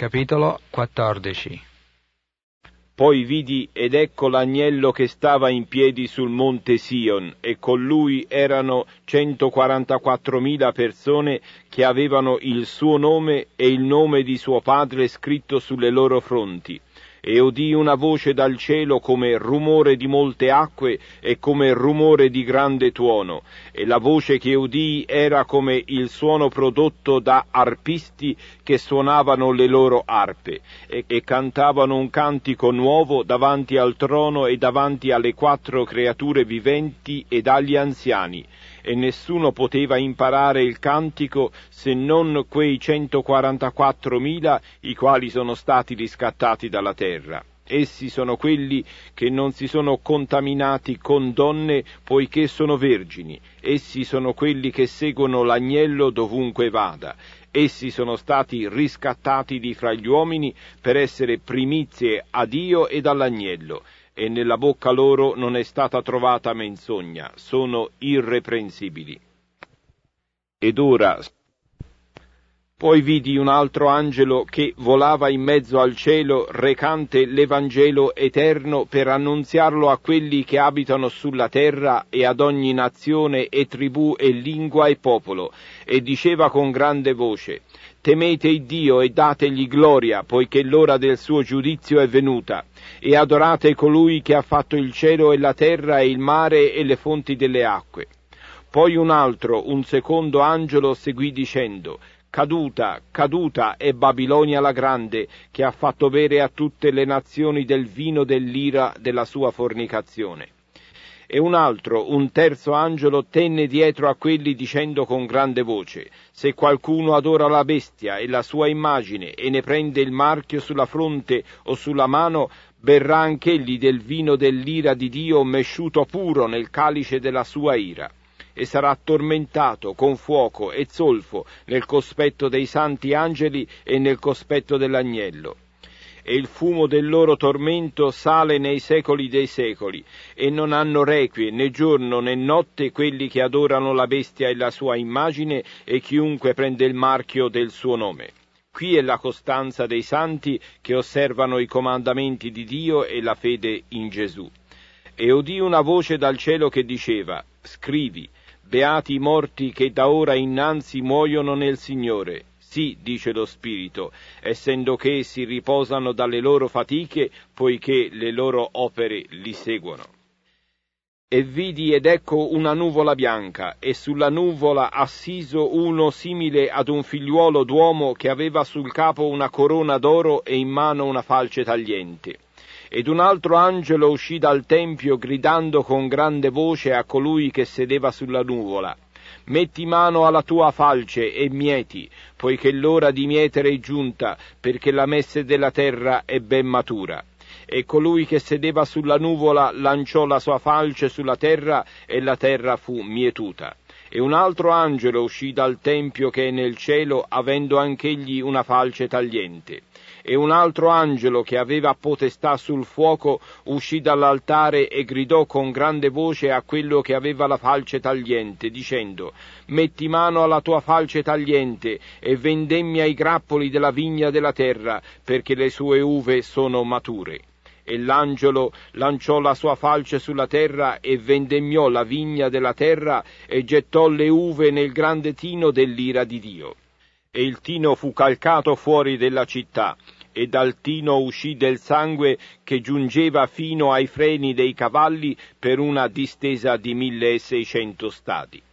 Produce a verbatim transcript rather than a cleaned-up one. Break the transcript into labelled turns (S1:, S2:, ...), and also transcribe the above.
S1: Capitolo quattordici.
S2: Poi vidi ed ecco l'agnello che stava in piedi sul monte Sion, e con lui erano centoquarantaquattromila persone che avevano il suo nome e il nome di suo padre scritto sulle loro fronti. E udii una voce dal cielo come rumore di molte acque e come rumore di grande tuono, e la voce che udii era come il suono prodotto da arpisti che suonavano le loro arpe, e, e cantavano un cantico nuovo davanti al trono e davanti alle quattro creature viventi ed agli anziani, e nessuno poteva imparare il cantico se non quei centoquarantaquattromila i quali sono stati riscattati dalla terra. Essi sono quelli che non si sono contaminati con donne poiché sono vergini. Essi sono quelli che seguono l'agnello dovunque vada. Essi sono stati riscattati di fra gli uomini per essere primizie a Dio ed all'agnello, e nella bocca loro non è stata trovata menzogna, sono irreprensibili. Ed ora poi vidi un altro angelo che volava in mezzo al cielo, recante l'Evangelo eterno per annunziarlo a quelli che abitano sulla terra e ad ogni nazione e tribù e lingua e popolo, e diceva con grande voce: temete il Dio e dategli gloria, poiché l'ora del suo giudizio è venuta, e adorate colui che ha fatto il cielo e la terra e il mare e le fonti delle acque. Poi un altro, un secondo angelo seguì dicendo: Caduta, caduta è Babilonia la grande, che ha fatto bere a tutte le nazioni del vino dell'ira della sua fornicazione. E un altro, un terzo angelo, tenne dietro a quelli dicendo con grande voce: se qualcuno adora la bestia e la sua immagine e ne prende il marchio sulla fronte o sulla mano, berrà anch'egli del vino dell'ira di Dio mesciuto puro nel calice della sua ira, e sarà tormentato con fuoco e zolfo nel cospetto dei santi angeli e nel cospetto dell'agnello. E il fumo del loro tormento sale nei secoli dei secoli, e non hanno requie né giorno né notte quelli che adorano la bestia e la sua immagine e chiunque prende il marchio del suo nome. Qui è la costanza dei santi che osservano i comandamenti di Dio e la fede in Gesù. E udì una voce dal cielo che diceva: scrivi, beati i morti che da ora innanzi muoiono nel Signore. Sì, dice lo Spirito, essendo che essi riposano dalle loro fatiche, poiché le loro opere li seguono. E vidi ed ecco una nuvola bianca, e sulla nuvola assiso uno simile ad un figliuolo d'uomo che aveva sul capo una corona d'oro e in mano una falce tagliente. Ed un altro angelo uscì dal tempio gridando con grande voce a colui che sedeva sulla nuvola: metti mano alla tua falce e mieti, poiché l'ora di mietere è giunta, perché la messe della terra è ben matura. E colui che sedeva sulla nuvola lanciò la sua falce sulla terra, e la terra fu mietuta. E un altro angelo uscì dal tempio che è nel cielo, avendo anch'egli una falce tagliente. E un altro angelo che aveva potestà sul fuoco uscì dall'altare e gridò con grande voce a quello che aveva la falce tagliente, dicendo: metti mano alla tua falce tagliente e vendemmia i grappoli della vigna della terra, perché le sue uve sono mature. E l'angelo lanciò la sua falce sulla terra e vendemmiò la vigna della terra e gettò le uve nel grande tino dell'ira di Dio. E il tino fu calcato fuori della città, e dal tino uscì del sangue che giungeva fino ai freni dei cavalli per una distesa di milleseicento stadi.